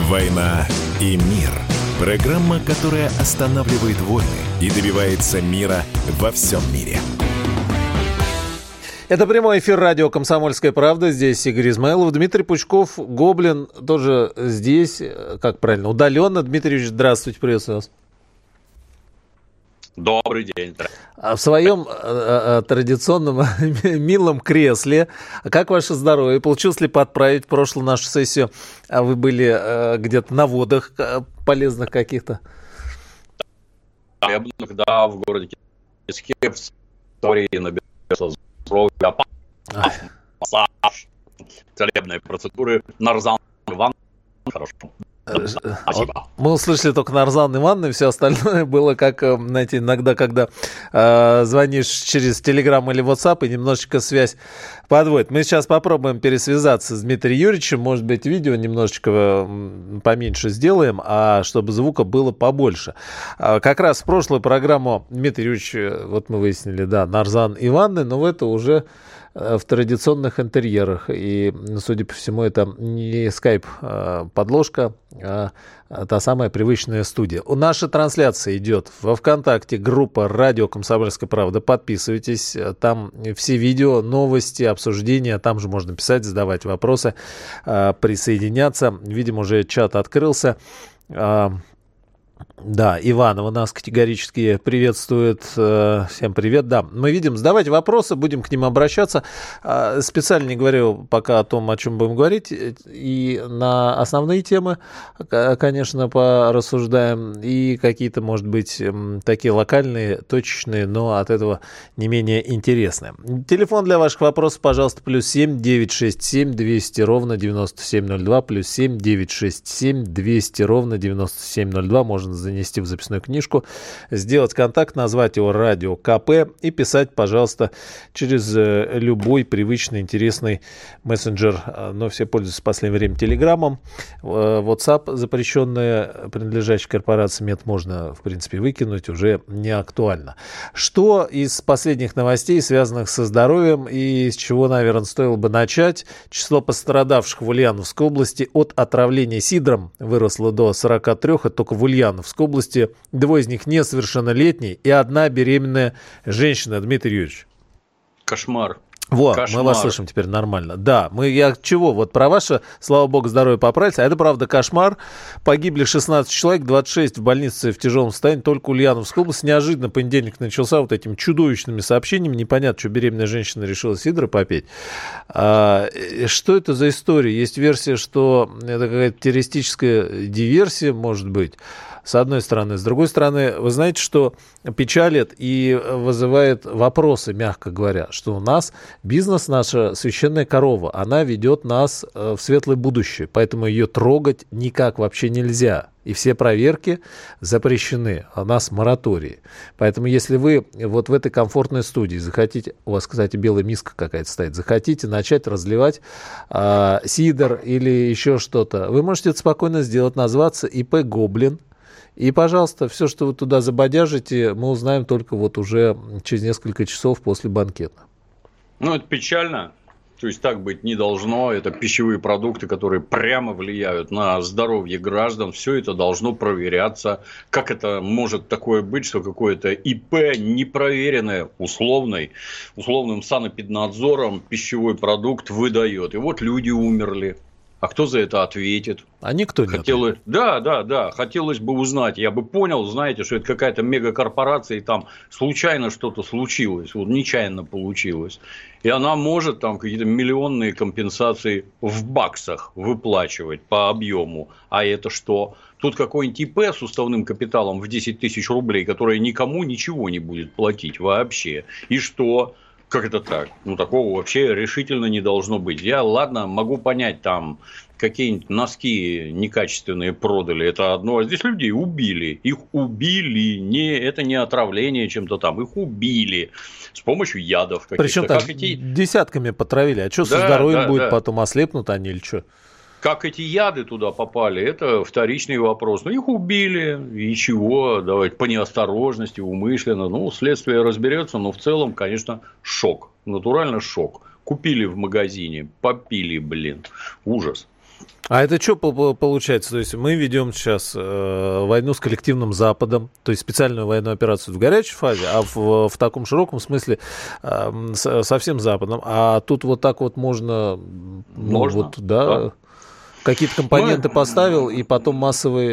«Война и мир». Программа, которая останавливает войны и добивается мира во всем мире. Это прямой эфир радио «Комсомольская правда». Здесь Игорь Измайлов, Дмитрий Пучков, Гоблин тоже здесь, как правильно, удаленно. Дмитрий Юрьевич, здравствуйте, приветствую вас. Добрый день. В своем традиционном милом кресле. Как ваше здоровье? Получилось ли подправить прошлую нашу сессию? А вы были где-то на водах полезных каких-то? Да, в городе Киске в истории набирался здоровья, массаж, целебные процедуры, нарзан, ванна. Хорошо. Спасибо. Мы услышали только Нарзан Ивановна, все остальное было как, знаете, иногда, когда звонишь через Telegram или WhatsApp, и немножечко связь подводит. Мы сейчас попробуем пересвязаться с Дмитрием Юрьевичем, может быть, видео немножечко поменьше сделаем, а чтобы звука было побольше. Как раз в прошлую программу Дмитрий Юрьевич, вот мы выяснили, да, Нарзан Ивановна, но это уже в традиционных интерьерах. И, судя по всему, это не скайп-подложка, а та самая привычная студия. Наша трансляция идет во ВКонтакте, группа «Радио Комсомольская правда». Подписывайтесь, там все видео, новости, обсуждения, там же можно писать, задавать вопросы, присоединяться. Видимо, уже чат открылся. Да, Иванова нас категорически приветствует. Всем привет. Да, мы видим, задавайте вопросы, будем к ним обращаться. Специально не говорю пока о том, о чем будем говорить. И на основные темы, конечно, порассуждаем. И какие-то, может быть, такие локальные, точечные, но от этого не менее интересные. Телефон для ваших вопросов, пожалуйста, +7 967 200 ровно 9702, +7 967 200 ровно 9702. Можно занести в записную книжку, сделать контакт, назвать его «Радио КП» и писать, пожалуйста, через любой привычный, интересный мессенджер. Но все пользуются в последнее время Телеграмом. WhatsApp, запрещенная, принадлежащая корпорации МЕД, можно, в принципе, выкинуть, уже не актуально. Что из последних новостей, связанных со здоровьем, и с чего, наверное, стоило бы начать? Число пострадавших в Ульяновской области от отравления сидром выросло до 43, это только в Ульяновской области. 2 из них несовершеннолетние и 1 беременная женщина. Дмитрий Юрьевич. Кошмар. Вот, Кошмар. Мы вас слышим теперь нормально. Да, я чего? Вот про ваше, слава богу, здоровье поправились. А это, правда, кошмар. Погибли 16 человек, 26 в больнице в тяжелом состоянии. Только Ульяновская область. Неожиданно понедельник начался вот этими чудовищными сообщениями. Непонятно, что беременная женщина решила сидра попеть. Что это за история? Есть версия, что это какая-то террористическая диверсия, может быть. С одной стороны. С другой стороны, вы знаете, что печалит и вызывает вопросы, мягко говоря, что у нас бизнес, наша священная корова, она ведет нас в светлое будущее, поэтому ее трогать никак вообще нельзя. И все проверки запрещены. У нас мораторий. Поэтому если вы вот в этой комфортной студии захотите, у вас, кстати, белая миска какая-то стоит, захотите начать разливать сидр или еще что-то, вы можете это спокойно сделать, назваться ИП «Гоблин». И, пожалуйста, все, что вы туда забодяжите, мы узнаем только вот уже через несколько часов после банкета. Ну, это печально. То есть так быть не должно. Это пищевые продукты, которые прямо влияют на здоровье граждан. Все это должно проверяться. Как это может такое быть, что какое-то ИП, непроверенное условным санэпиднадзором пищевой продукт выдает. И вот люди умерли. А кто за это ответит? А никто не ответит. Да. Хотелось бы узнать. Я бы понял, знаете, что это какая-то мегакорпорация, и там случайно что-то случилось. Вот нечаянно получилось. И она может там какие-то миллионные компенсации в баксах выплачивать по объему. А это что? Тут какой-нибудь ИП с уставным капиталом в 10 тысяч рублей, которое никому ничего не будет платить вообще. И что? Как это так? Ну, такого вообще решительно не должно быть. Я, ладно, могу понять, там, какие-нибудь носки некачественные продали, это одно. А здесь людей убили. Их убили. Это не отравление чем-то там. Их убили. С помощью ядов каких-то. Причем так десятками потравили. А что со здоровьем будет? Потом ослепнут они или что? Как эти яды туда попали, это вторичный вопрос. Ну, их убили, и чего, давайте, по неосторожности, умышленно. Ну, следствие разберется, но в целом, конечно, шок. Натурально шок. Купили в магазине, попили, ужас. А это что получается? То есть мы ведем сейчас войну с коллективным Западом, то есть специальную военную операцию в горячей фазе, а в таком широком смысле со всем Западом. А тут вот так вот можно... Можно, вот, да. Какие-то компоненты поставил, и потом массовый...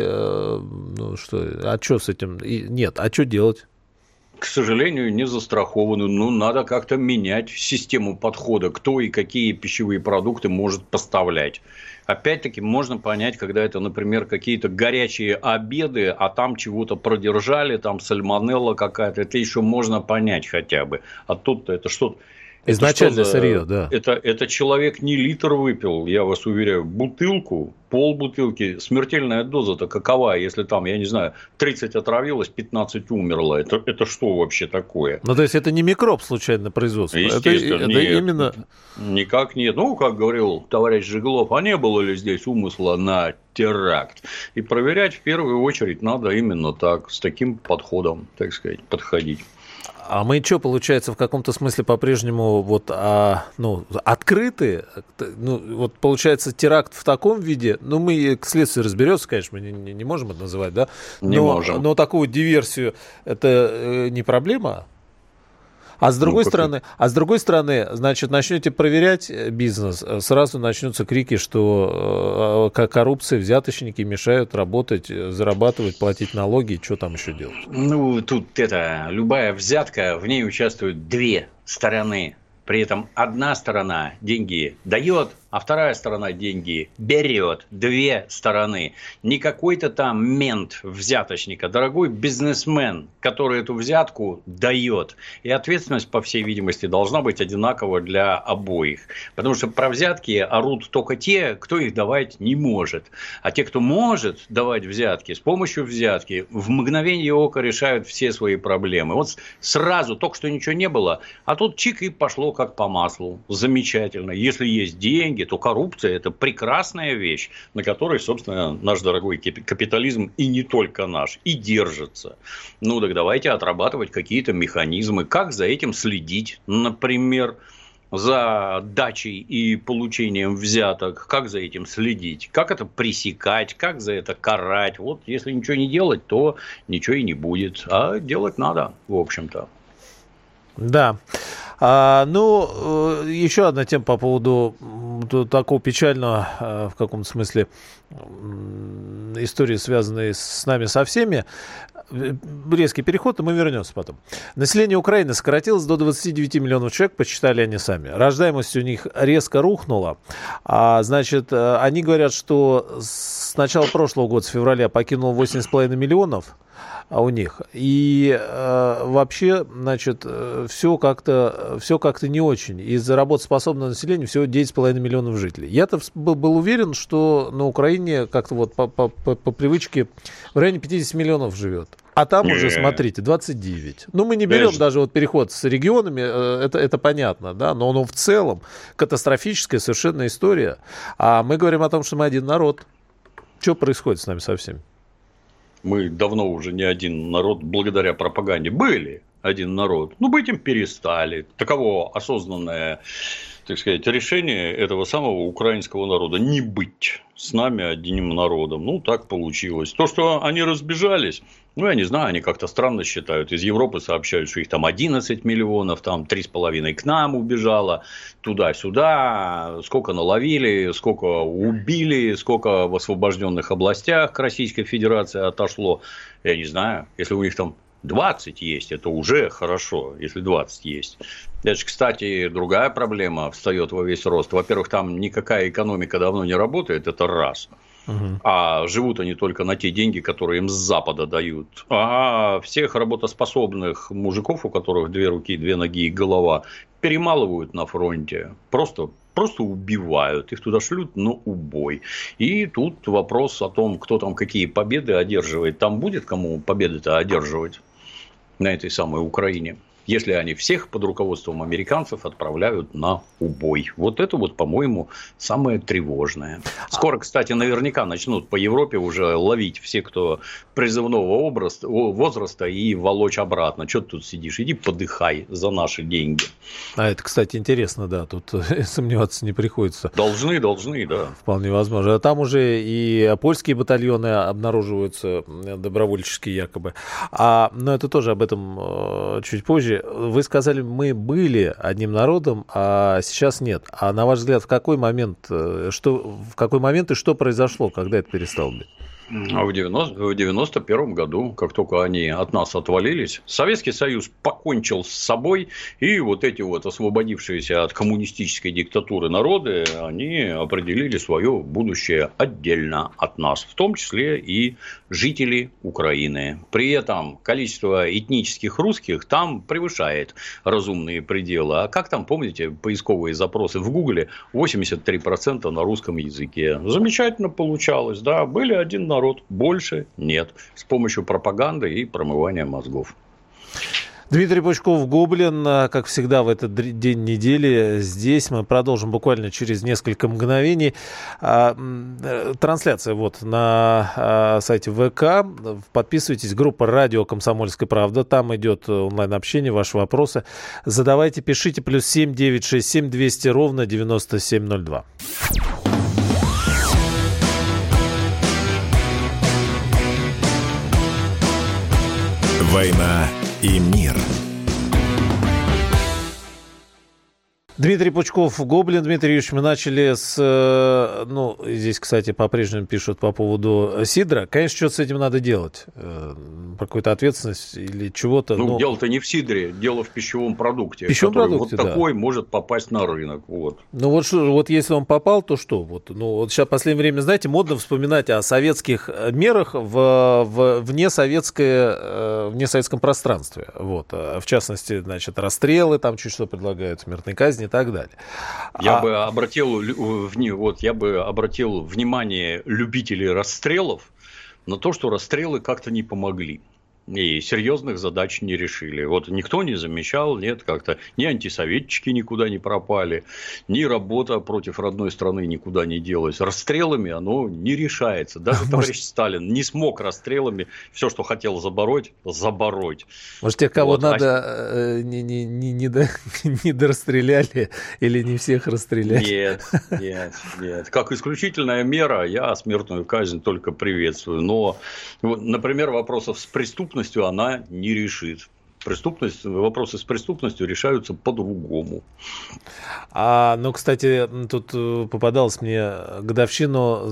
а что с этим? Нет, а что делать? К сожалению, не застрахованы. Надо как-то менять систему подхода, кто и какие пищевые продукты может поставлять. Опять-таки, можно понять, когда это, например, какие-то горячие обеды, а там чего-то продержали, там сальмонелла какая-то, это еще можно понять хотя бы. А тут-то это что-то... Изначально сырье, да. Это человек не литр выпил, я вас уверяю, бутылку, полбутылки. Смертельная доза-то какова, если там, я не знаю, 30 отравилось, 15 умерло. Это что вообще такое? То есть, это не микроб случайно производства? Естественно, это нет. Именно... Никак нет. Как говорил товарищ Жиглов, а не было ли здесь умысла на теракт? И проверять в первую очередь надо именно так, с таким подходом, так сказать, подходить. А мы что, получается, в каком-то смысле по-прежнему открыты? Получается, теракт в таком виде, мы к следствию разберется, конечно, мы не можем это называть, да? Не можем. Но такую диверсию, это не проблема? А с другой стороны, значит, начнете проверять бизнес, сразу начнутся крики, что коррупция, взяточники мешают работать, зарабатывать, платить налоги, что там еще делать? Тут любая взятка, в ней участвуют две стороны. При этом одна сторона деньги дает, а вторая сторона деньги берет. Две стороны. Не какой-то там мент взяточник, а дорогой бизнесмен, который эту взятку дает. И ответственность, по всей видимости, должна быть одинакова для обоих. Потому что про взятки орут только те, кто их давать не может. А те, кто может давать взятки, с помощью взятки в мгновение ока решают все свои проблемы. Вот сразу, только что ничего не было, а тут чик и пошло как по маслу. Замечательно. Если есть деньги, то коррупция – это прекрасная вещь, на которой, собственно, наш дорогой капитализм и не только наш, и держится. Так давайте отрабатывать какие-то механизмы. Как за этим следить, например, за дачей и получением взяток, как за этим следить, как это пресекать, как за это карать. Вот если ничего не делать, то ничего и не будет. А делать надо, в общем-то. Да. Еще одна тема по поводу такого печального, в каком-то смысле, истории, связанной с нами со всеми. Резкий переход, и мы вернемся потом. Население Украины сократилось до 29 миллионов человек, посчитали они сами. Рождаемость у них резко рухнула. Они говорят, что с начала прошлого года, с февраля, покинуло 8,5 миллионов у них. И вообще, все как-то не очень. Из работоспособного населения всего 9,5 миллионов жителей. Я-то был уверен, что на Украине как-то по привычке в районе 50 миллионов живет. А там уже, смотрите, 29. Мы не берем даже переход с регионами, это понятно, да, но в целом катастрофическая совершенно история. А мы говорим о том, что мы один народ. Что происходит с нами со всеми? Мы давно уже не один народ, благодаря пропаганде. Были один народ, быть им перестали. Таково осознанное, так сказать, решение этого самого украинского народа. Не быть с нами одним народом. Так получилось. То, что они разбежались, я не знаю, они как-то странно считают. Из Европы сообщают, что их там 11 миллионов, там 3,5 к нам убежало, туда-сюда, сколько наловили, сколько убили, сколько в освобожденных областях к Российской Федерации отошло. Я не знаю, если у них там 20 есть, это уже хорошо, если 20 есть. Это же, кстати, другая проблема встает во весь рост. Во-первых, там никакая экономика давно не работает, это раз. А живут они только на те деньги, которые им с Запада дают. А всех работоспособных мужиков, у которых 2 руки, 2 ноги и голова, перемалывают на фронте. Просто убивают. Их туда шлют на убой. И тут вопрос о том, кто там какие победы одерживает. Там будет кому победы-то одерживать на этой самой Украине. если они всех под руководством американцев отправляют на убой. Вот это вот, по-моему, самое тревожное. Скоро, кстати, наверняка начнут по Европе уже ловить все, кто призывного возраста, и волочь обратно. Что ты тут сидишь? Иди подыхай за наши деньги. А это, кстати, интересно, да, тут сомневаться не приходится. Должны, да. Вполне возможно. А там уже и польские батальоны обнаруживаются, добровольческие якобы. Но это тоже об этом чуть позже. Вы сказали, мы были одним народом, а сейчас нет. А на ваш взгляд, в какой момент и что произошло, когда это перестало быть? В 91 году, как только они от нас отвалились, Советский Союз покончил с собой, и вот эти вот освободившиеся от коммунистической диктатуры народы, они определили свое будущее отдельно от нас, в том числе и жители Украины. При этом количество этнических русских там превышает разумные пределы. А как там, помните, поисковые запросы в Гугле 83% на русском языке. Замечательно получалось, да, были один народ, больше нет, с помощью пропаганды и промывания мозгов. Дмитрий Пучков-Гоблин, как всегда, в этот день недели здесь. Мы продолжим буквально через несколько мгновений. Трансляция вот на сайте ВК. Подписывайтесь. Группа «Радио Комсомольская правда». Там идет онлайн-общение, ваши вопросы. Задавайте, пишите. +7 967 200 ровно 9702. «Война и мир». Дмитрий Пучков-Гоблин. Дмитрий Юрьевич, мы начали с... здесь, кстати, по-прежнему пишут по поводу сидра. Конечно, что-то с этим надо делать. Какую-то ответственность или чего-то. Дело-то не в сидре, дело в пищевом продукте. Пищевом продукте, вот такой может попасть на рынок. Вот. Вот если он попал, то что? Вот сейчас в последнее время, знаете, модно вспоминать о советских мерах в внесоветском пространстве. Вот. В частности, значит, расстрелы, там чуть что предлагают, смертные казни и так далее. Я бы обратил внимание любителей расстрелов на то, что расстрелы как-то не помогли. И серьезных задач не решили. Вот никто не замечал, нет, как-то ни антисоветчики никуда не пропали, ни работа против родной страны никуда не делась. Расстрелами оно не решается. Даже товарищ Сталин не смог расстрелами все, что хотел забороть. Может, тех, кого надо, не дорастреляли или не всех расстреляли? Нет. Как исключительная мера я смертную казнь только приветствую. Но, например, вопросов с преступностью она не решит. Вопросы с преступностью решаются по-другому. Кстати, тут попадалась мне годовщину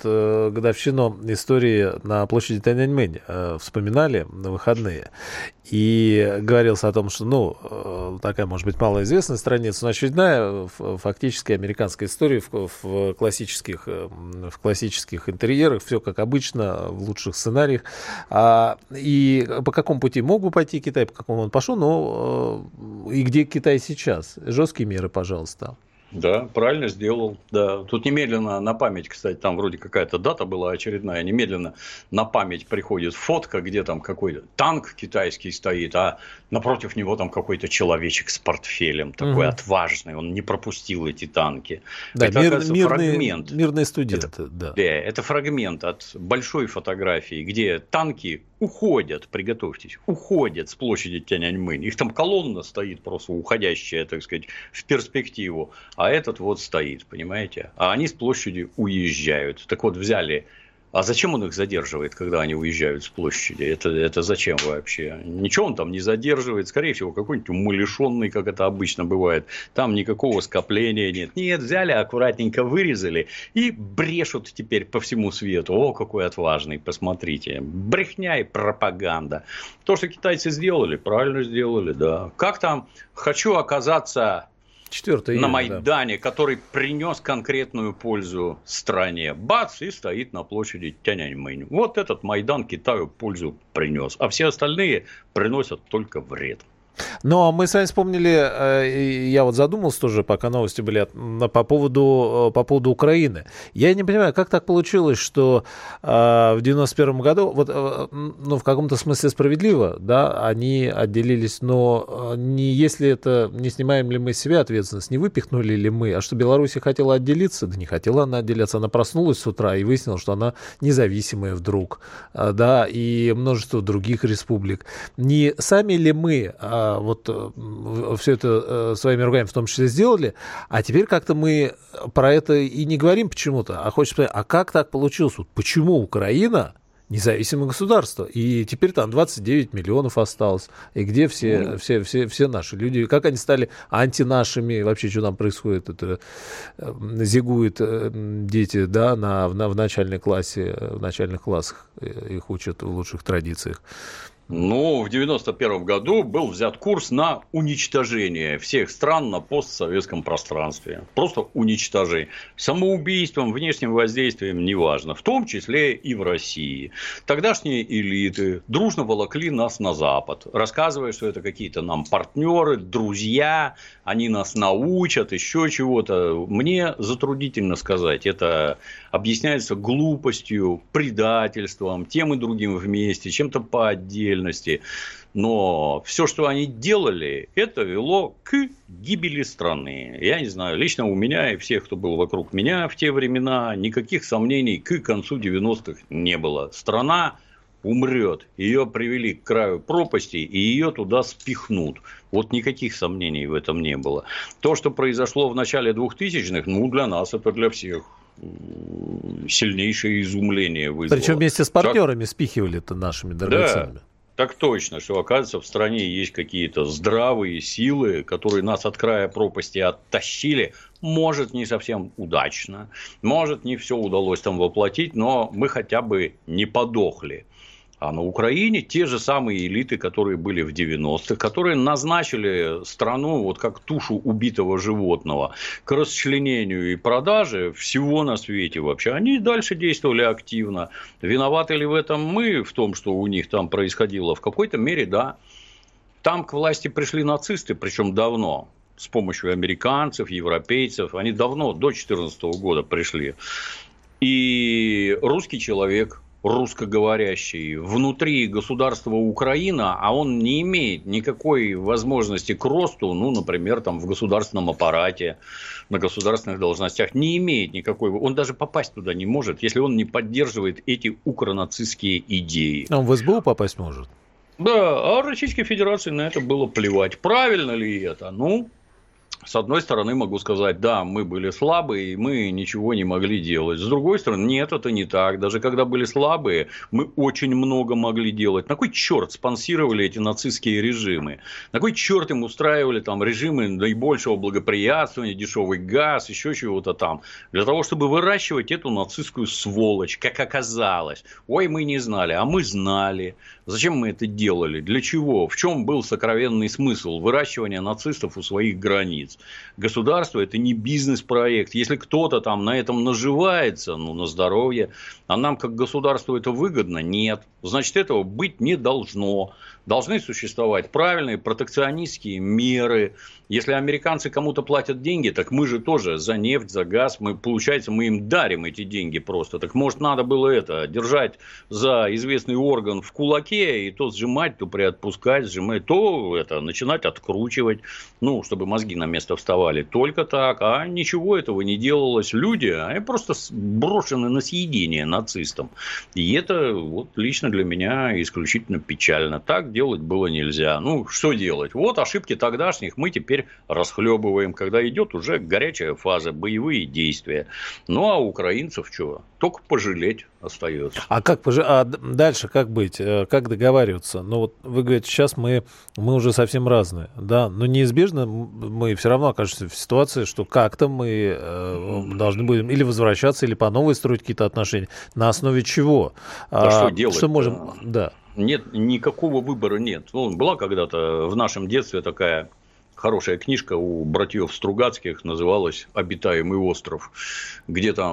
истории на площади Тяньаньмэнь. Вспоминали на выходные. И говорилось о том, что, такая, может быть, малоизвестная страница, но очередная фактически американская история в классических интерьерах, все как обычно, в лучших сценариях. И по какому пути мог бы пойти Китай, по какому он пошел, и где Китай сейчас? Жесткие меры, пожалуйста. Да, правильно сделал. Да. Тут немедленно на память, кстати, там вроде какая-то дата была очередная, немедленно на память приходит фотка, где там какой-то танк китайский стоит, а напротив него там какой-то человечек с портфелем, такой отважный, он не пропустил эти танки. Да, это, фрагмент. Мирные студенты. Это фрагмент от большой фотографии, где танки уходят с площади Тяньаньмэнь. Их там колонна стоит просто уходящая, так сказать, в перспективу. А этот вот стоит, понимаете? А они с площади уезжают. Так вот, взяли. А зачем он их задерживает, когда они уезжают с площади? Это зачем вообще? Ничего он там не задерживает. Скорее всего, какой-нибудь умалишенный, как это обычно бывает. Там никакого скопления нет. Нет, взяли, аккуратненько вырезали и брешут теперь по всему свету. О, какой отважный, посмотрите. Брехня и пропаганда. То, что китайцы сделали, правильно сделали, да. Как там? Хочу оказаться... на Майдане, который принес конкретную пользу стране. Бац, и стоит на площади Тяньаньмэнь. Вот этот Майдан Китаю пользу принес. А все остальные приносят только вред. Но мы с вами вспомнили, я вот задумался тоже, пока новости были, по поводу Украины. Я не понимаю, как так получилось, что в 91 году, вот, ну, в каком-то смысле справедливо, да, они отделились, но не снимаем ли мы с себя ответственность, не выпихнули ли мы, а что Беларусь хотела отделиться? Да не хотела она отделяться, она проснулась с утра и выяснила, что она независимая вдруг, да, и множество других республик. Не сами ли мы вот все это своими руками в том числе сделали, а теперь как-то мы про это и не говорим почему-то, а хочется понять, а как так получилось? Вот почему Украина независимое государство, и теперь там 29 миллионов осталось, и где все наши люди, как они стали антинашими, вообще что там происходит, это зигуют дети, да, в начальном классе, в начальных классах их учат в лучших традициях. Ну, в 1991 году был взят курс на уничтожение всех стран на постсоветском пространстве. Просто уничтожение. Самоубийством, внешним воздействием, неважно. В том числе и в России. Тогдашние элиты дружно волокли нас на Запад, рассказывая, что это какие-то нам партнеры, друзья, они нас научат, еще чего-то. Мне затруднительно сказать. Это объясняется глупостью, предательством, тем и другим вместе, чем-то по отдельности. Но все, что они делали, это вело к гибели страны. Я не знаю, лично у меня и всех, кто был вокруг меня в те времена, никаких сомнений к концу 90-х не было. Страна умрет, ее привели к краю пропасти, и ее туда спихнут. Вот никаких сомнений в этом не было. То, что произошло в начале 2000-х, ну, для нас, это для всех сильнейшее изумление вызвало. Причем вместе с партнерами спихивали-то нашими драгоценными. Да. Так точно, что, оказывается, в стране есть какие-то здравые силы, которые нас от края пропасти оттащили. Может, не совсем удачно, может, не все удалось там воплотить, но мы хотя бы не подохли. А на Украине те же самые элиты, которые были в 90-х, которые назначили страну вот как тушу убитого животного к расчленению и продаже всего на свете вообще. Они дальше действовали активно. Виноваты ли в этом мы, в том, что у них там происходило? В какой-то мере, да. Там к власти пришли нацисты, причем давно, с помощью американцев, европейцев. Они давно, до 2014 года пришли. И русский человек, русскоговорящий, внутри государства Украина, а он не имеет никакой возможности к росту, ну, например, там, в государственном аппарате, на государственных должностях, не имеет никакой, он даже попасть туда не может, если он не поддерживает эти укронацистские идеи. А он в СБУ попасть может? Да, а Российской Федерации на это было плевать. Правильно ли это? Ну, с одной стороны, могу сказать, да, мы были слабые, и мы ничего не могли делать. С другой стороны, нет, это не так. Даже когда были слабые, мы очень много могли делать. На кой черт спонсировали эти нацистские режимы? На кой черт им устраивали там режимы наибольшего благоприятствования, дешевый газ, еще чего-то там? Для того, чтобы выращивать эту нацистскую сволочь, как оказалось. Ой, мы не знали, а мы знали. Зачем мы это делали? Для чего? В чем был сокровенный смысл выращивания нацистов у своих границ? Государство – это не бизнес-проект. Если кто-то там на этом наживается, ну, на здоровье, а нам как государству это выгодно? Нет. Значит, этого быть не должно. Должны существовать правильные протекционистские меры. Если американцы кому-то платят деньги, так мы же тоже за нефть, за газ, получается, мы им дарим эти деньги просто. Так может, надо было это держать за известный орган в кулаке и то сжимать, то приотпускать, сжимать, то это начинать откручивать, ну, чтобы мозги на место вставали. Только так, а ничего этого не делалось. Люди, они просто брошены на съедение нацистам. И это вот лично для меня исключительно печально. Так делать было нельзя. Ну, что делать? Вот ошибки тогдашних мы теперь расхлебываем, когда идет уже горячая фаза, боевые действия. Ну, а украинцев что? Только пожалеть остается. А дальше как быть? Как договариваться? Ну, вот вы говорите, сейчас мы уже совсем разные, да, но неизбежно мы все равно окажемся в ситуации, что как-то мы должны будем или возвращаться, или по новой строить какие-то отношения. На основе чего? Что делать? Что можем... Да. Нет, никакого выбора нет. Ну, была когда-то в нашем детстве такая хорошая книжка у братьев Стругацких, называлась «Обитаемый остров», где там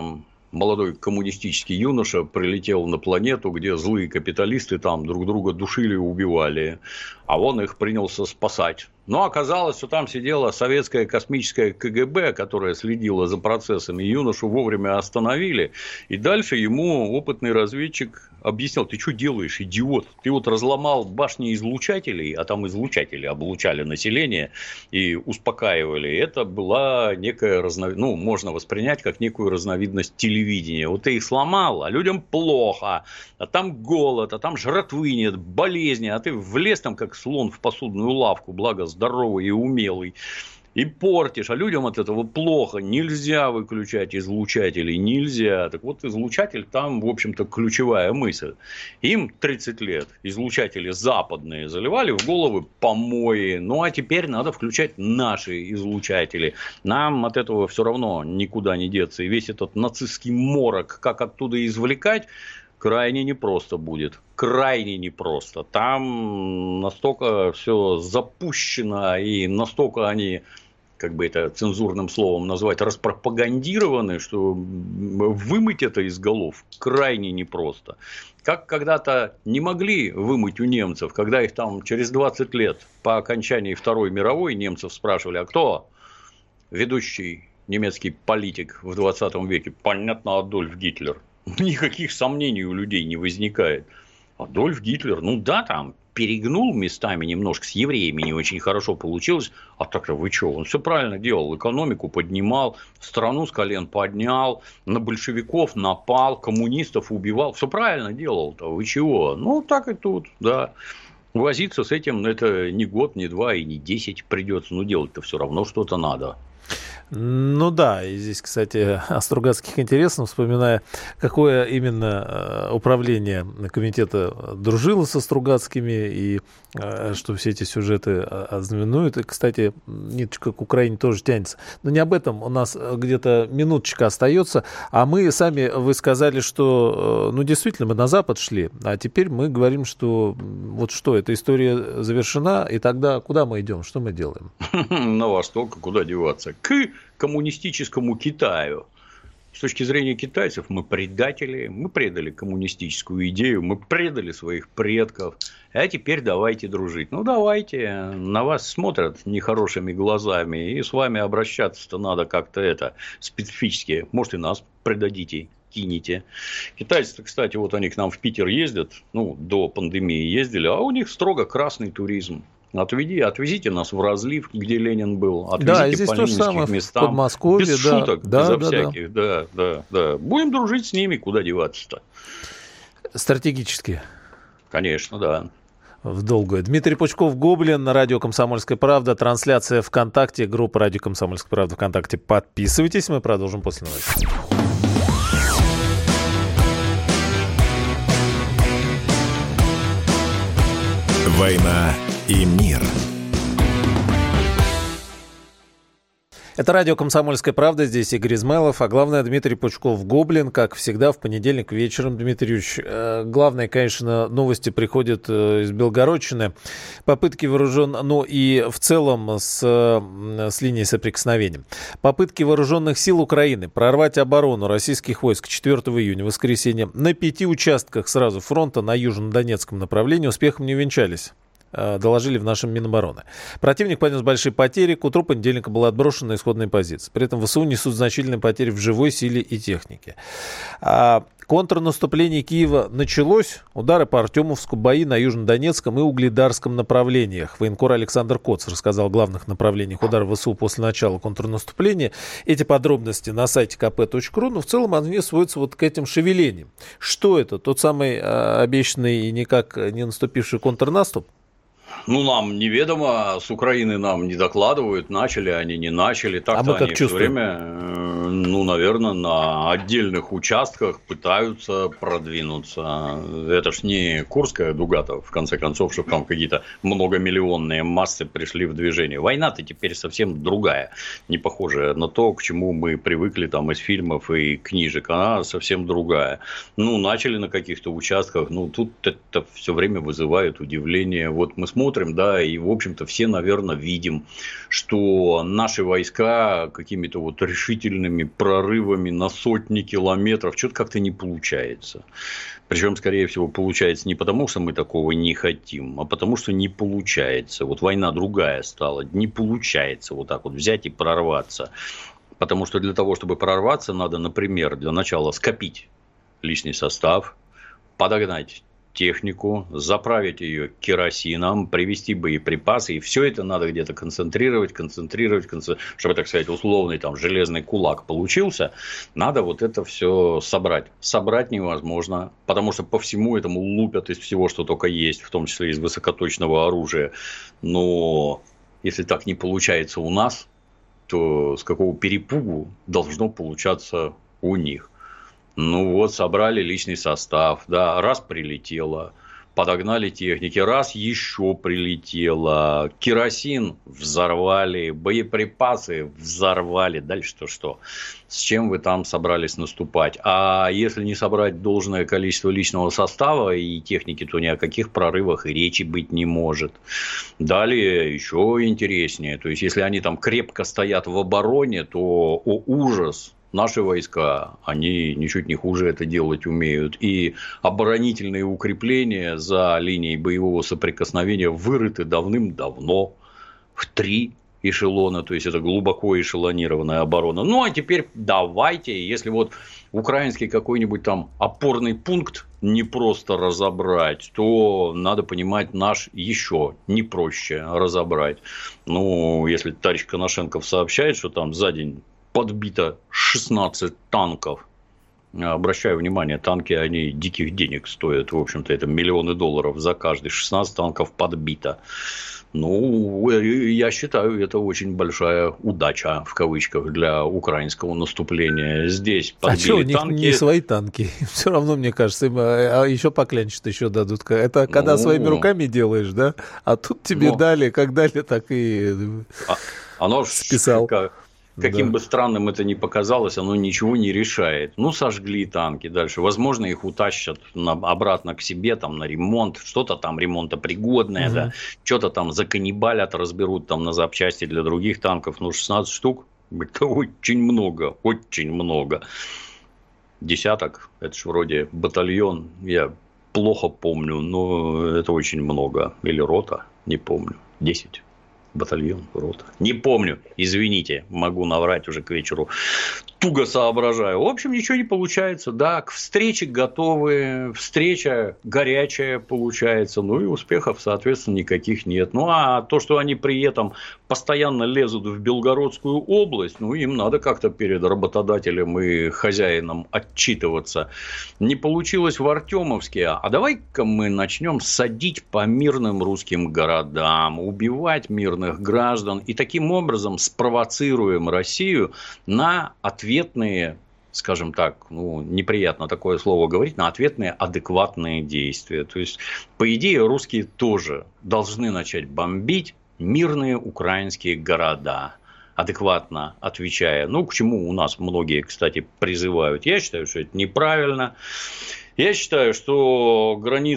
молодой коммунистический юноша прилетел на планету, где злые капиталисты там друг друга душили и убивали, а он их принялся спасать. Но оказалось, что там сидела советская космическая КГБ, которая следила за процессами, юношу вовремя остановили, и дальше ему опытный разведчик объяснял: ты что делаешь, идиот? Ты вот разломал башни излучателей, а там излучатели облучали население и успокаивали. Это была некая разновидность, можно воспринять как некую разновидность телевидения. Вот ты их сломал, а людям плохо, а там голод, а там жратвы нет, болезни, а ты влез там как слон в посудную лавку, благо здоровый и умелый, и портишь, а людям от этого плохо, нельзя выключать излучатели, нельзя. Так вот, излучатель там, в общем-то, ключевая мысль. Им 30 лет излучатели западные заливали в головы помои, а теперь надо включать наши излучатели. Нам от этого все равно никуда не деться, и весь этот нацистский морок, как оттуда извлекать, крайне непросто будет. Крайне непросто. Там настолько все запущено, и настолько они, как бы это цензурным словом назвать, распропагандированы, что вымыть это из голов крайне непросто. Как когда-то не могли вымыть у немцев, когда их там через 20 лет по окончании Второй мировой немцев спрашивали: а кто ведущий немецкий политик в 20 веке? Понятно, Адольф Гитлер. Никаких сомнений у людей не возникает. Адольф Гитлер, там перегнул местами немножко, с евреями не очень хорошо получилось. А так-то вы что? Он все правильно делал. Экономику поднимал, страну с колен поднял, на большевиков напал, коммунистов убивал. Все правильно делал-то. Вы чего? Так и тут, да. Возиться с этим это не год, не два и не 10 придется. Делать-то все равно что-то надо. И здесь, кстати, о Стругацких интересно, вспоминая, какое именно управление комитета дружило со Стругацкими, и что все эти сюжеты ознаменуют. И, кстати, ниточка к Украине тоже тянется. Но не об этом, у нас где-то минуточка остается, а мы сами, вы сказали, что, действительно, мы на Запад шли, а теперь мы говорим, что эта история завершена, и тогда куда мы идем, что мы делаем? На восток, куда деваться? К коммунистическому Китаю. С точки зрения китайцев мы предатели, мы предали коммунистическую идею, мы предали своих предков, а теперь давайте дружить. Давайте, на вас смотрят нехорошими глазами, и с вами обращаться-то надо как-то специфически. Может, и нас предадите, кинете. Китайцы, кстати, они к нам в Питер ездят, до пандемии ездили, а у них строго красный туризм. Отвезите нас в Разлив, где Ленин был. Отвезите по ленинским местам. В Подмосковье, без шуток, безо всяких. Да. Будем дружить с ними, куда деваться-то. Стратегически. Конечно, да. В долгую. Дмитрий Пучков, Гоблин, радио «Комсомольская правда», трансляция ВКонтакте, группа радио «Комсомольская правда» ВКонтакте. Подписывайтесь, мы продолжим после новостей. «Война и мир». Это радио «Комсомольская правда», здесь Игорь Измайлов, а главное, Дмитрий Пучков, Гоблин, как всегда, в понедельник вечером. Дмитрий Юрьевич, главное, конечно, новости приходят из Белгородчины, попытки и в целом с линией соприкосновения. Попытки вооруженных сил Украины прорвать оборону российских войск 4 июня, воскресенье, на 5 участках сразу фронта на южнодонецком направлении успехом не увенчались. Доложили в нашем Минобороны. Противник понес большие потери. К утру понедельника была отброшена исходная позиция. При этом ВСУ несут значительные потери в живой силе и технике. Контрнаступление Киева началось. Удары по Артемовску, бои на Южнодонецком и Угледарском направлениях. Военкор Александр Коц рассказал о главных направлениях ударов ВСУ после начала контрнаступления. Эти подробности на сайте kp.ru, но в целом они сводятся к этим шевелениям. Что это? Тот самый обещанный и никак не наступивший контрнаступ? Нам неведомо, с Украины нам не докладывают, начали они, не начали. Так-то они все время, наверное, на отдельных участках пытаются продвинуться. Это ж не Курская дуга-то, в конце концов, чтобы там какие-то многомиллионные массы пришли в движение. Война-то теперь совсем другая, не похожая на то, к чему мы привыкли там из фильмов и книжек. Она совсем другая. Начали на каких-то участках, тут это все время вызывает удивление. Мы смотрим, и, в общем-то, все, наверное, видим, что наши войска какими-то решительными этими прорывами на сотни километров. Что-то как-то не получается. Причем, скорее всего, получается не потому, что мы такого не хотим, а потому, что не получается. Вот война другая стала. Не получается вот так вот взять и прорваться. Потому что для того, чтобы прорваться, надо, например, для начала скопить личный состав, подогнать технику, заправить ее керосином, привезти боеприпасы. И все это надо где-то концентрировать, чтобы, так сказать, условный там железный кулак получился. Надо вот это все собрать. Собрать невозможно, потому что по всему этому лупят из всего, что только есть, в том числе из высокоточного оружия. Но если так не получается у нас, то с какого перепугу должно получаться у них. Ну вот, собрали личный состав, да, раз прилетело, подогнали техники, раз еще прилетело, керосин взорвали, боеприпасы взорвали, дальше-то что? С чем вы там собрались наступать? А если не собрать должное количество личного состава и техники, то ни о каких прорывах и речи быть не может. Далее еще интереснее, то есть, если они там крепко стоят в обороне, то, о ужас! Наши войска, они ничуть не хуже это делать умеют. И оборонительные укрепления за линией боевого соприкосновения вырыты давным-давно в 3 эшелона. То есть, это глубоко эшелонированная оборона. Ну, а теперь давайте, если вот украинский какой-нибудь там опорный пункт не просто разобрать, то надо понимать, наш еще не проще разобрать. Ну, если товарищ Коношенков сообщает, что там за день подбито 16 танков. Обращаю внимание, танки, они диких денег стоят. В общем-то, это миллионы долларов за каждый. 16 танков подбито. Ну, я считаю, это очень большая удача, в кавычках, для украинского наступления. Здесь подбили танки. А что, у них не свои танки? Все равно, мне кажется, им еще поклянчат, еще дадут. Это когда своими руками делаешь, да? А тут тебе дали, как дали, так и оно списал. Каким бы странным это ни показалось, оно ничего не решает. Ну, сожгли танки дальше. Возможно, их утащат обратно к себе там, на ремонт. Что-то там ремонтопригодное, да. Что-то там заканнибалят, разберут там на запчасти для других танков. Ну, 16 штук – это очень много. Очень много. Десяток – это же вроде батальон. Я плохо помню, но это очень много. Или рота, не помню. 10. Батальон, рота. Не помню, извините, могу наврать уже к вечеру. Туго соображаю. В общем, ничего не получается. Да, к встрече готовы, встреча горячая получается, ну и успехов, соответственно, никаких нет. Ну, а то, что они при этом постоянно лезут в Белгородскую область, ну, им надо как-то перед работодателем и хозяином отчитываться. Не получилось в Артемовске, а давай-ка мы начнем садить по мирным русским городам, убивать мирных граждан и таким образом спровоцируем Россию на ответные, скажем так, ну, неприятно такое слово говорить, на ответные адекватные действия. То есть, по идее, русские тоже должны начать бомбить мирные украинские города, адекватно отвечая. Ну, к чему у нас многие, кстати, призывают. Я считаю, что это неправильно. Я считаю, что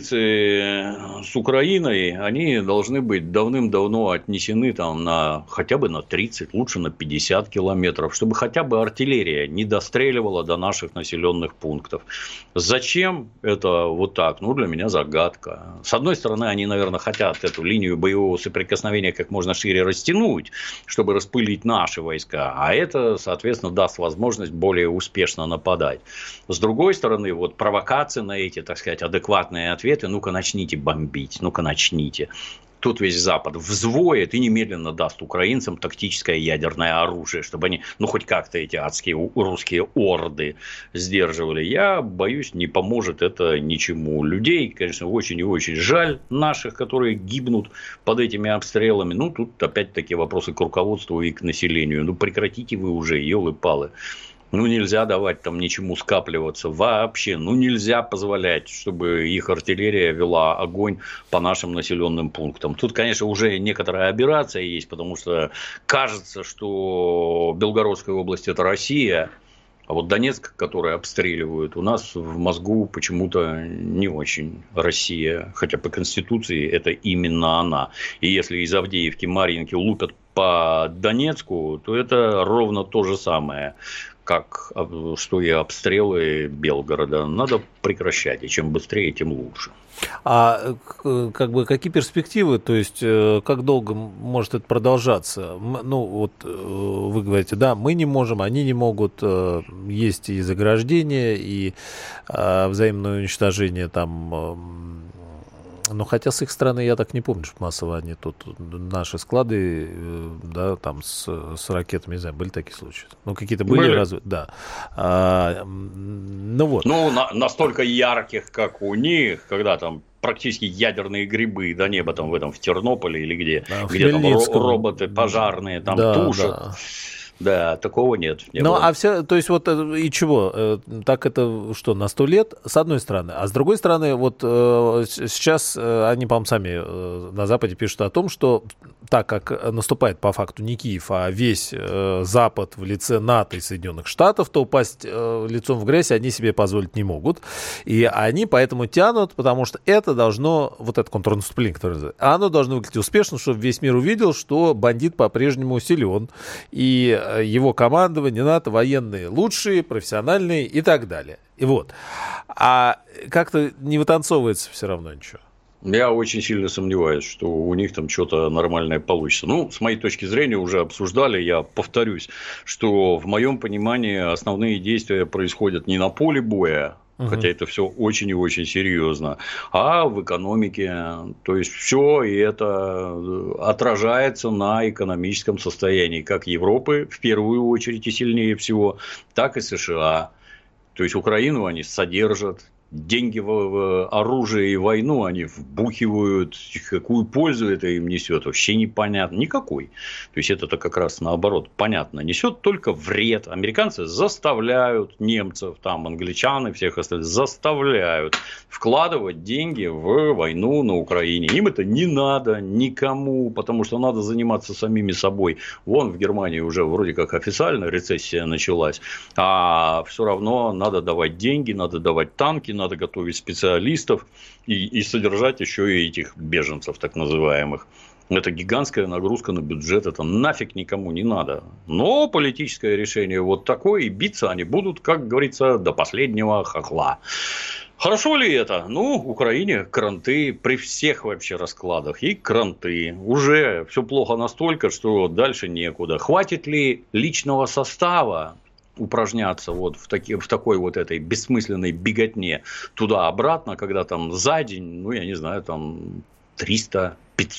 границы с Украиной, они должны быть давным-давно отнесены там хотя бы на 30, лучше на 50 километров, чтобы хотя бы артиллерия не достреливала до наших населенных пунктов. Зачем это вот так? Ну, для меня загадка. С одной стороны, они, наверное, хотят эту линию боевого соприкосновения как можно шире растянуть, чтобы распылить наши войска, а это, соответственно, даст возможность более успешно нападать. С другой стороны, вот провокация на эти, так сказать, адекватные ответы, ну-ка начните бомбить, ну-ка начните. Тут весь Запад взвоет и немедленно даст украинцам тактическое ядерное оружие, чтобы они, ну, хоть как-то эти адские русские орды сдерживали. Я боюсь, не поможет это ничему. Людей, конечно, очень и очень жаль наших, которые гибнут под этими обстрелами. Ну, тут опять-таки вопросы к руководству и к населению. Ну, прекратите вы уже, елы-палы. Ну, нельзя давать там ничему скапливаться вообще. Ну, нельзя позволять, чтобы их артиллерия вела огонь по нашим населенным пунктам. Тут, конечно, уже некоторая аберрация есть, потому что кажется, что Белгородская область – это Россия, а вот Донецк, который обстреливают, у нас в мозгу почему-то не очень Россия. Хотя по Конституции это именно она. И если из Авдеевки, Марьинки лупят по Донецку, то это ровно то же самое, как что и обстрелы Белгорода. Надо прекращать, и чем быстрее, тем лучше. А какие перспективы, то есть как долго может это продолжаться? Ну, вот вы говорите, да, мы не можем, они не могут, есть и заграждения, и взаимное уничтожение там. Но хотя с их стороны, я так не помню, что массово они тут, наши склады, да, там с ракетами, не знаю, были такие случаи? Ну, какие-то были разве? Да. Ну, вот. Ну, настолько ярких, как у них, когда там практически ядерные грибы до неба там в Тернополе или где, где там роботы пожарные там тушат. Да. Да, такого нет. Ну, а все, то есть, вот и чего? Так это что, на 100 лет, с одной стороны. А с другой стороны, вот сейчас они, по-моему, сами на Западе пишут о том, что так как наступает по факту не Киев, а весь Запад в лице НАТО и Соединенных Штатов, то упасть лицом в грязь они себе позволить не могут. И они поэтому тянут, потому что это должно, вот это контрнаступление, которое называется, оно должно выглядеть успешно, чтобы весь мир увидел, что бандит по-прежнему силен. И его командование, НАТО, военные лучшие, профессиональные и так далее. И вот. А как-то не вытанцовывается все равно ничего. Я очень сильно сомневаюсь, что у них там что-то нормальное получится. Ну, с моей точки зрения, уже обсуждали, я повторюсь, что в моем понимании основные действия происходят не на поле боя, хотя это все очень и очень серьезно, а в экономике. То есть все и это отражается на экономическом состоянии как Европы в первую очередь и сильнее всего, так и США. То есть Украину они содержат. Деньги в оружие и войну они вбухивают, какую пользу это им несет, вообще непонятно, никакой. То есть это как раз наоборот понятно, несет только вред. Американцы заставляют немцев, там англичан и всех остальных заставляют вкладывать деньги в войну на Украине. Им это не надо никому, потому что надо заниматься самими собой. Вон в Германии уже вроде как официально рецессия началась, а все равно надо давать деньги, надо давать танки, надо готовить специалистов и содержать еще и этих беженцев, так называемых. Это гигантская нагрузка на бюджет, это нафиг никому не надо. Но политическое решение вот такое, и биться они будут, как говорится, до последнего хохла. Хорошо ли это? Ну, Украине кранты при всех вообще раскладах. И кранты. Уже все плохо настолько, что дальше некуда. Хватит ли личного состава упражняться вот в такой вот этой бессмысленной беготне туда-обратно, когда там за день, ну, я не знаю, там 300-500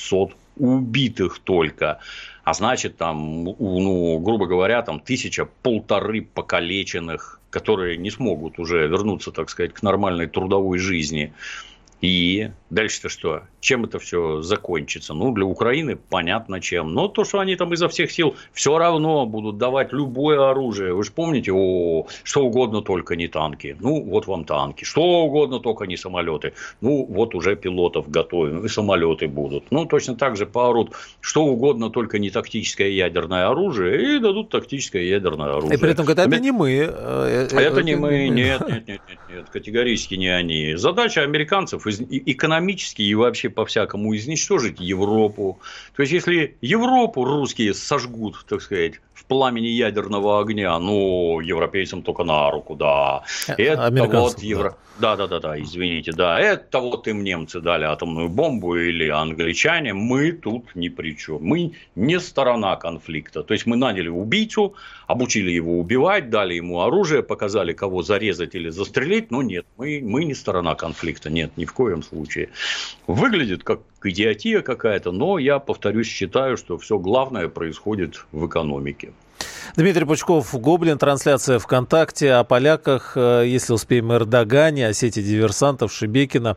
убитых только. А значит, там, ну, грубо говоря, там 1000-1500 покалеченных, которые не смогут уже вернуться, так сказать, к нормальной трудовой жизни. И дальше-то что? Чем это все закончится? Ну, для Украины понятно чем. Но то, что они там изо всех сил все равно будут давать любое оружие. Вы же помните, что угодно, только не танки. Ну, вот вам танки. Что угодно, только не самолеты. Ну, вот уже пилотов готовим, и самолеты будут. Ну, точно так же поорут, что угодно, только не тактическое ядерное оружие, и дадут тактическое ядерное оружие. И при этом говорят, это не мы. Это не мы. Нет, категорически не они. Задача американцев экономически и вообще по-всякому изничтожить Европу. То есть, если Европу русские сожгут, так сказать, в пламени ядерного огня, ну, европейцам только на руку, да. Это вот да, извините, да. Это вот им немцы дали атомную бомбу или англичане. Мы тут ни при чем. Мы не сторона конфликта. То есть, мы наняли убийцу, обучили его убивать, дали ему оружие, показали, кого зарезать или застрелить. Но нет, мы не сторона конфликта. Нет, ни в коем случае. Выглядит как идиотия какая-то, но я, повторюсь, считаю, что все главное происходит в экономике. Дмитрий Пучков, Гоблин, трансляция ВКонтакте о поляках, если успеем, Эрдогане, о сети диверсантов Шебекина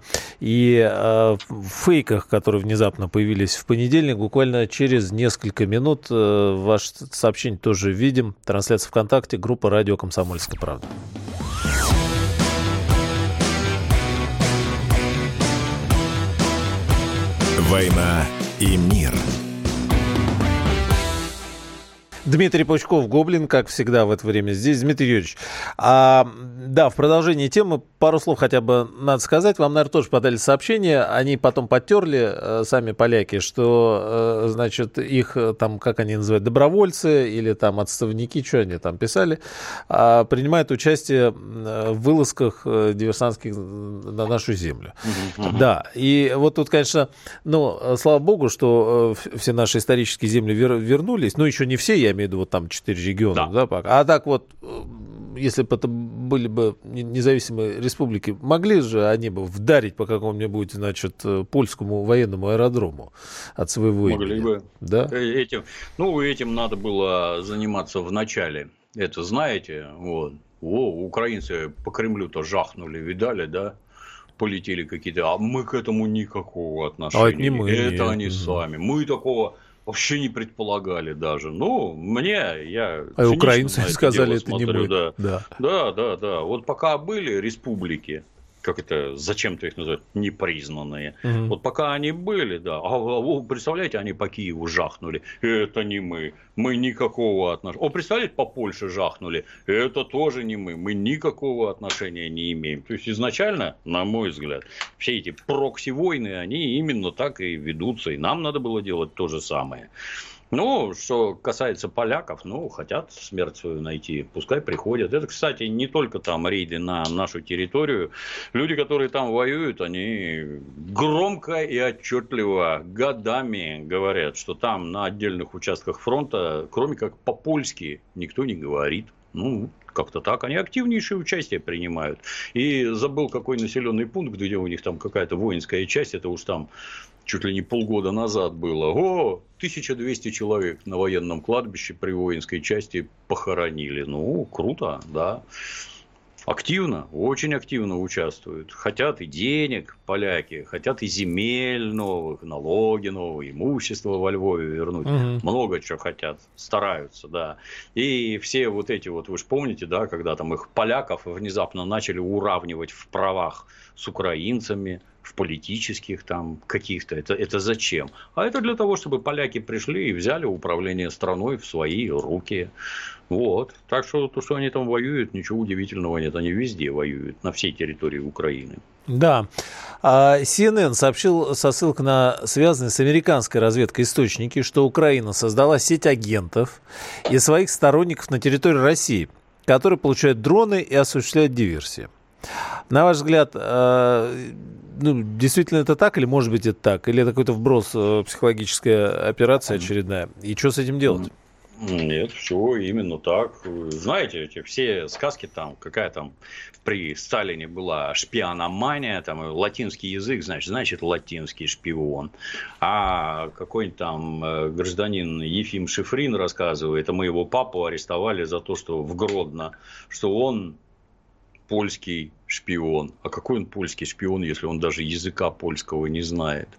и фейках, которые внезапно появились в понедельник. Буквально через несколько минут ваше сообщение тоже видим. Трансляция ВКонтакте, группа «Радио Комсомольская правда». «Война и мир». Дмитрий Пучков, Гоблин, как всегда в это время здесь. Дмитрий Юрьевич, Да, в продолжении темы пару слов хотя бы надо сказать. Вам, наверное, тоже подали сообщение. Они потом подтерли, сами поляки, что, значит, их там, как они называют, добровольцы или там отставники, что они там писали, принимают участие в вылазках диверсантских на нашу землю. Да, и вот тут, конечно, слава богу, что все наши исторические земли вернулись. Еще не все, я имею в виду, вот там 4 региона, да, пока. А так вот, если бы это были бы независимые республики, могли же они бы вдарить по какому-нибудь, значит, польскому военному аэродрому от своего имени? Могли бы. Да? Этим надо было заниматься в начале. Это знаете, вот. Украинцы по Кремлю-то жахнули, видали, да? Полетели какие-то, а мы к этому никакого отношения. А это не мы. Это они сами. Мы такого вообще не предполагали даже. Украинцы сказали, это не мы. Да. Вот пока были республики, как это, зачем-то их называют, непризнанные. Вот пока они были, да. А представляете, они по Киеву жахнули. Это не мы. Мы никакого отношения. Представляете, по Польше жахнули. Это тоже не мы. Мы никакого отношения не имеем. То есть, изначально, на мой взгляд, все эти прокси-войны, они именно так и ведутся. И нам надо было делать то же самое. Что касается поляков, хотят смерть свою найти, пускай приходят. Это, кстати, не только там рейды на нашу территорию. Люди, которые там воюют, они громко и отчетливо годами говорят, что там на отдельных участках фронта, кроме как по-польски, никто не говорит. Как-то так. Они активнейшее участие принимают. И забыл, какой населенный пункт, где у них там какая-то воинская часть, это уж там чуть ли не полгода назад было. 1200 человек на военном кладбище при воинской части похоронили. Круто, да. Активно, очень активно участвуют. Хотят и денег поляки, хотят и земель новых, налоги новые, имущество во Львове вернуть. Много чего хотят, стараются, да. И все вот эти вот, вы же помните, да, когда там их поляков внезапно начали уравнивать в правах с украинцами, в политических там каких-то. Это зачем? А это для того, чтобы поляки пришли и взяли управление страной в свои руки. Вот. Так что то, что они там воюют, ничего удивительного нет. Они везде воюют, на всей территории Украины. Да. CNN сообщил со ссылкой на связанные с американской разведкой источники, что Украина создала сеть агентов и своих сторонников на территории России, которые получают дроны и осуществляют диверсии. На ваш взгляд, действительно это так, или может быть это так? Или это какой-то вброс, психологическая операция очередная? И что с этим делать? Нет, все именно так. Знаете, эти все сказки там, какая там при Сталине была шпиономания, там латинский язык, значит латинский шпион. А какой-нибудь там гражданин Ефим Шифрин рассказывает, а мы его папу арестовали за то, что в Гродно, что он польский шпион. А какой он польский шпион, если он даже языка польского не знает?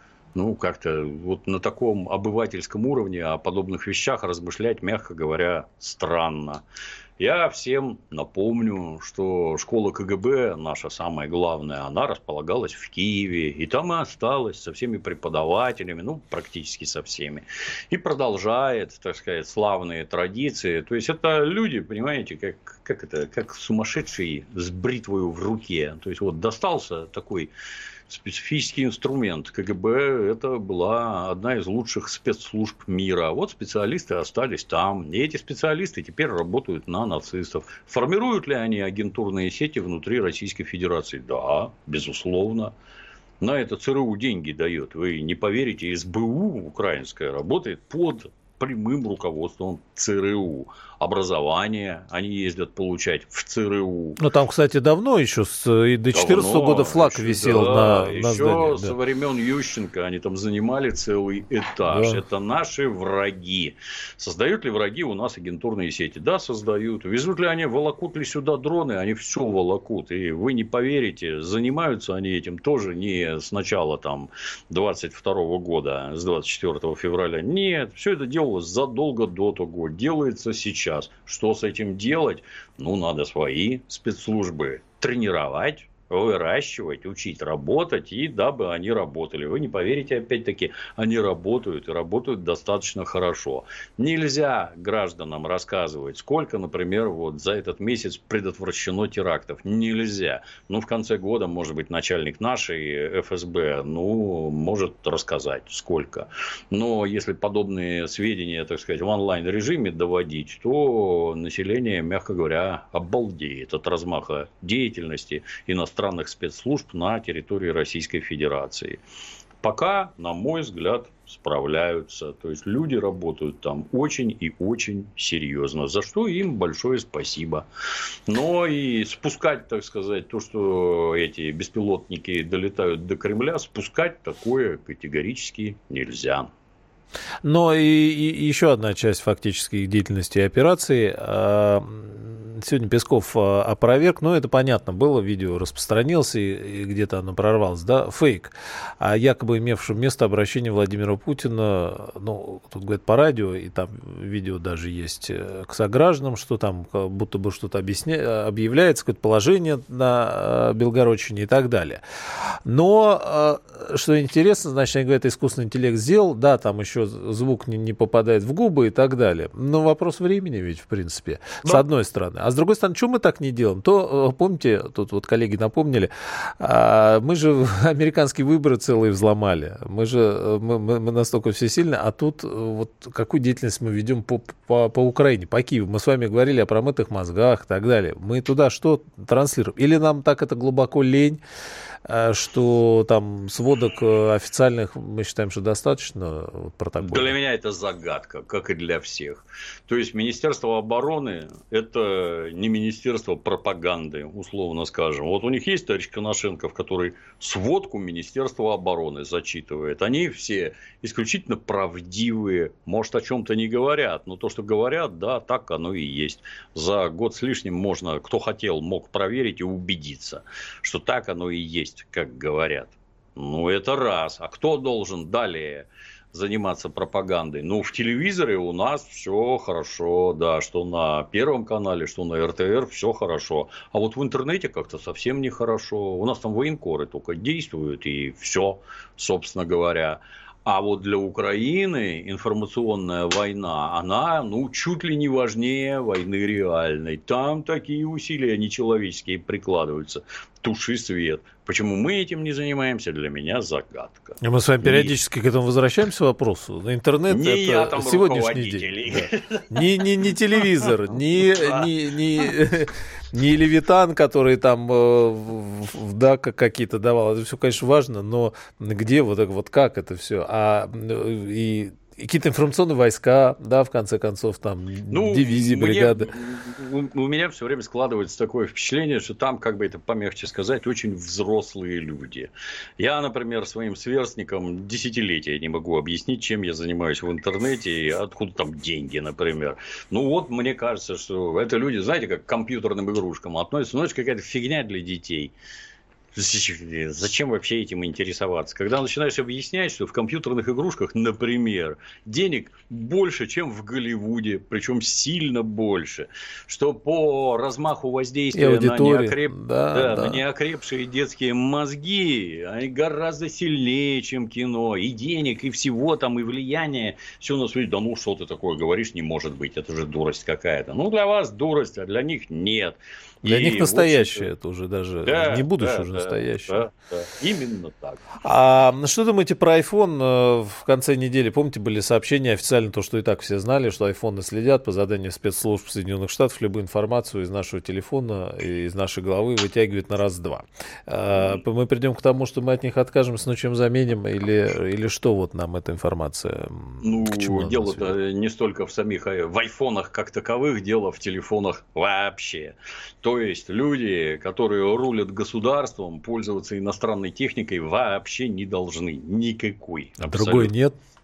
Как-то вот на таком обывательском уровне о подобных вещах размышлять, мягко говоря, странно. Я всем напомню, что школа КГБ, наша самая главная, она располагалась в Киеве. И там и осталась со всеми преподавателями, практически со всеми. И продолжает, так сказать, славные традиции. То есть, это люди, понимаете, как сумасшедший с бритвою в руке. То есть, вот достался такой специфический инструмент. КГБ – это была одна из лучших спецслужб мира. Вот специалисты остались там. И эти специалисты теперь работают на нацистов. Формируют ли они агентурные сети внутри Российской Федерации? Да, безусловно. На это ЦРУ деньги дает. Вы не поверите, СБУ украинская работает под прямым руководством ЦРУ. Образование они ездят получать в ЦРУ. Там, кстати, давно еще, и до 2014 года флаг висел на здании. Со времен Ющенко они там занимали целый этаж. Да. Это наши враги. Создают ли враги у нас агентурные сети? Да, создают. Везут ли они, волокут ли сюда дроны? Они все волокут. И вы не поверите, занимаются они этим тоже не с начала 22 года, с 24 февраля. Нет, все это делалось задолго до того. Делается сейчас. Что с этим делать? Надо свои спецслужбы тренировать, выращивать, учить работать, и дабы они работали. Вы не поверите, опять-таки, они работают, и работают достаточно хорошо. Нельзя гражданам рассказывать, сколько, например, вот за этот месяц предотвращено терактов. Нельзя. В конце года, может быть, начальник нашей ФСБ, может рассказать, сколько. Но если подобные сведения, так сказать, в онлайн-режиме доводить, то население, мягко говоря, обалдеет от размаха деятельности иностранных спецслужб на территории Российской Федерации. Пока, на мой взгляд, справляются. То есть люди работают там очень и очень серьезно. За что им большое спасибо. Но и спускать, так сказать, то, что эти беспилотники долетают до Кремля, спускать такое категорически нельзя. Но и еще одна часть фактически их деятельности и операции. Сегодня Песков опроверг, это понятно было, видео распространилось, и где-то оно прорвалось, да, фейк, о якобы имевшем место обращении Владимира Путина, тут говорят по радио, и там видео даже есть к согражданам, что там будто бы что-то объявляется, какое-то положение на Белгородчине и так далее. Но, что интересно, значит, они говорят, искусственный интеллект сделал, да, там еще звук не попадает в губы и так далее, но вопрос времени ведь, в принципе, с одной стороны. А с другой стороны, что мы так не делаем? То, помните, тут вот коллеги напомнили, мы же американские выборы целые взломали. Мы настолько все сильны, а тут вот какую деятельность мы ведем по Украине, по Киеву. Мы с вами говорили о промытых мозгах и так далее. Мы туда что транслируем? Или нам так это глубоко лень, что там сводок официальных мы считаем, что достаточно протокола? Для меня это загадка, как и для всех. То есть Министерство обороны – это не министерство пропаганды, условно скажем. Вот у них есть товарищ Коношенков, который сводку Министерства обороны зачитывает. Они все исключительно правдивые, может, о чем-то не говорят, но то, что говорят, да, так оно и есть. За год с лишним можно, кто хотел, мог проверить и убедиться, что так оно и есть, как говорят. Это раз. А кто должен далее заниматься пропагандой? В телевизоре у нас все хорошо, да, что на Первом канале, что на РТР, все хорошо. А вот в интернете как-то совсем нехорошо. У нас там военкоры только действуют, и все, собственно говоря. А вот для Украины информационная война, она, чуть ли не важнее войны реальной. Там такие усилия нечеловеческие прикладываются. Туши свет. Почему мы этим не занимаемся, для меня загадка. И мы с вами периодически к этому возвращаемся вопросу. Интернет не это я там сегодняшний день. Да. Не телевизор, не Левитан, который там какие-то давал. Это все, конечно, важно, но где вот как это все? И какие-то информационные войска, да, в конце концов, там, дивизии, бригады. У меня все время складывается такое впечатление, что там, как бы это помягче сказать, очень взрослые люди. Я, например, своим сверстникам десятилетия не могу объяснить, чем я занимаюсь в интернете и откуда там деньги, например. Мне кажется, что это люди, знаете, как к компьютерным игрушкам относятся, это какая-то фигня для детей. Зачем вообще этим интересоваться? Когда начинаешь объяснять, что в компьютерных игрушках, например, денег больше, чем в Голливуде, причем сильно больше, что по размаху воздействия на неокрепшие детские мозги, они гораздо сильнее, чем кино, и денег, и всего там, и влияния, все на свете. Да что ты такое говоришь, не может быть, это же дурость какая-то. Для вас дурость, а для них нет. Для них настоящее, это уже даже не будущее, уже настоящее. Да. Именно так. А что думаете про iPhone? В конце недели, помните, были сообщения официально, то, что и так все знали, что айфоны следят по заданию спецслужб Соединенных Штатов, любую информацию из нашего телефона, из нашей головы вытягивают на раз-два. Мы придем к тому, что мы от них откажемся, но чем заменим, или что вот нам эта информация? Дело-то не столько в айфонах как таковых, дело в телефонах вообще. То есть люди, которые рулят государством, пользоваться иностранной техникой вообще не должны. Никакой. А другой нет?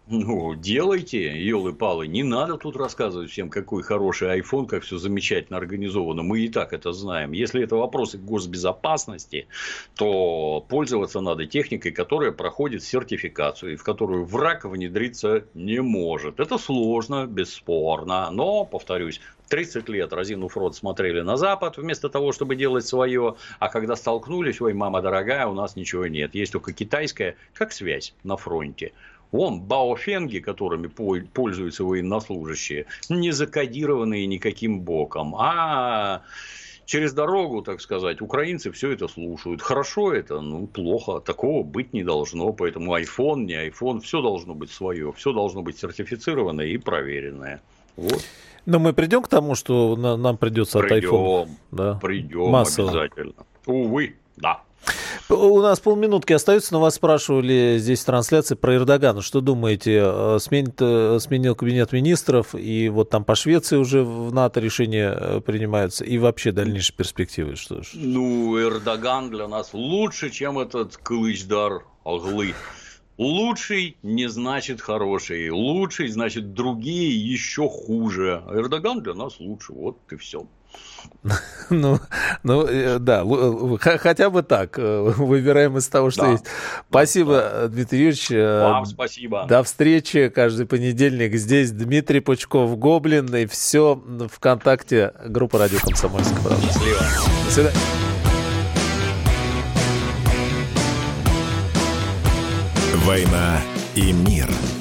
Ну, делайте, елы-палы. Не надо тут рассказывать всем, какой хороший iPhone, как все замечательно организовано. Мы и так это знаем. Если это вопросы госбезопасности, то пользоваться надо техникой, которая проходит сертификацию, и в которую враг внедриться не может. Это сложно, бесспорно. Но, повторюсь, 30 лет, разинув рот, смотрели на Запад, вместо того, чтобы делать свое. А когда столкнулись, ой, мама дорогая, у нас ничего нет. Есть только китайская, как связь на фронте. Вон баофенги, которыми пользуются военнослужащие, не закодированные никаким боком. А через дорогу, так сказать, украинцы все это слушают. Хорошо это, ну, плохо. Такого быть не должно. Поэтому iPhone, не iPhone, все должно быть свое. Все должно быть сертифицированное и проверенное. Вот. Но мы придем к тому, что нам придется от iPhone. Придем массово. Обязательно. Увы, да. У нас полминутки остается, но вас спрашивали здесь в трансляции про Эрдогана. Что думаете, сменил кабинет министров, и вот там по Швеции уже в НАТО решения принимаются, и вообще дальнейшие перспективы? Что? Ну, Эрдоган для нас лучше, чем этот Кылычдар Оглы. Лучший не значит хороший, лучший значит другие еще хуже. Эрдоган для нас лучше, вот и все. Ну, да, хотя бы так. Выбираем из того, что есть. Спасибо, Дмитрий Юрьевич. Вам спасибо. До встречи каждый понедельник. Здесь Дмитрий Пучков, Гоблин, и все ВКонтакте, группа «Радио Комсомольская правда». Счастливо. До свидания. «Война и мир».